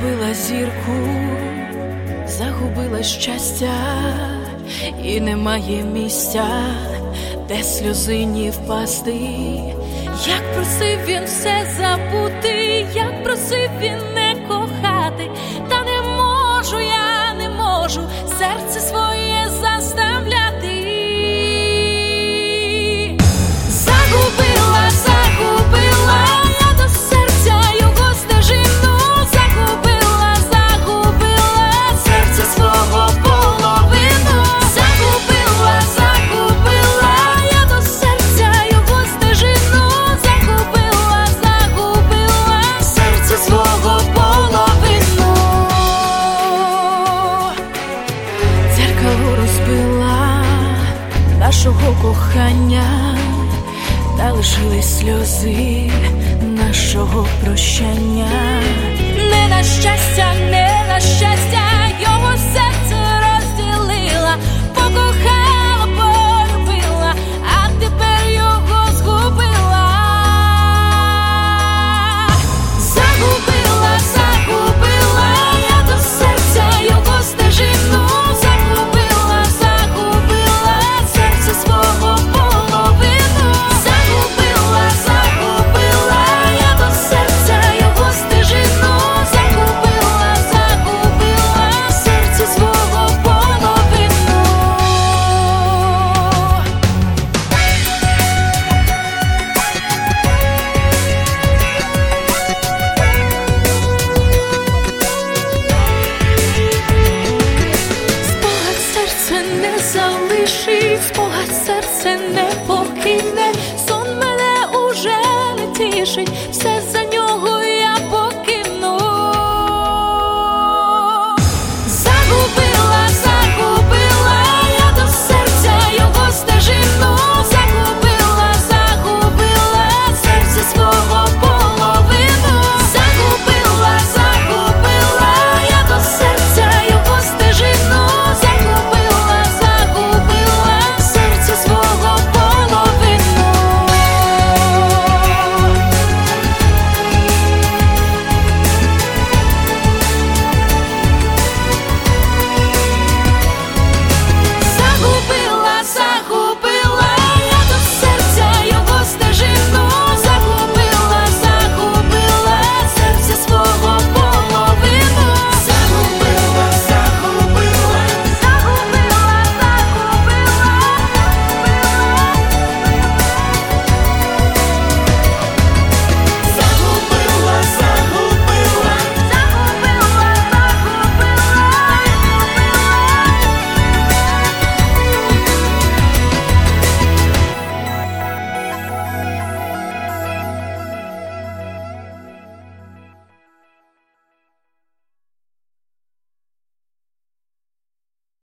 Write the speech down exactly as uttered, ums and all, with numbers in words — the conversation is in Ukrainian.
Загубила зірку, загубила щастя, і немає місця, де сльозині впасти. Як просив він все забути, як просив він не кохати, та не можу, я не можу серце своє заставляти. Загубила, загубила я до серця його стежину, загубила, загубила серце свого половину. Загубила, загубила я до серця його стежину, загубила, загубила серце свого половину. Дзеркало розбила нашого кохання, та лишились сльози нашого прощання. Не на щастя, не на щастя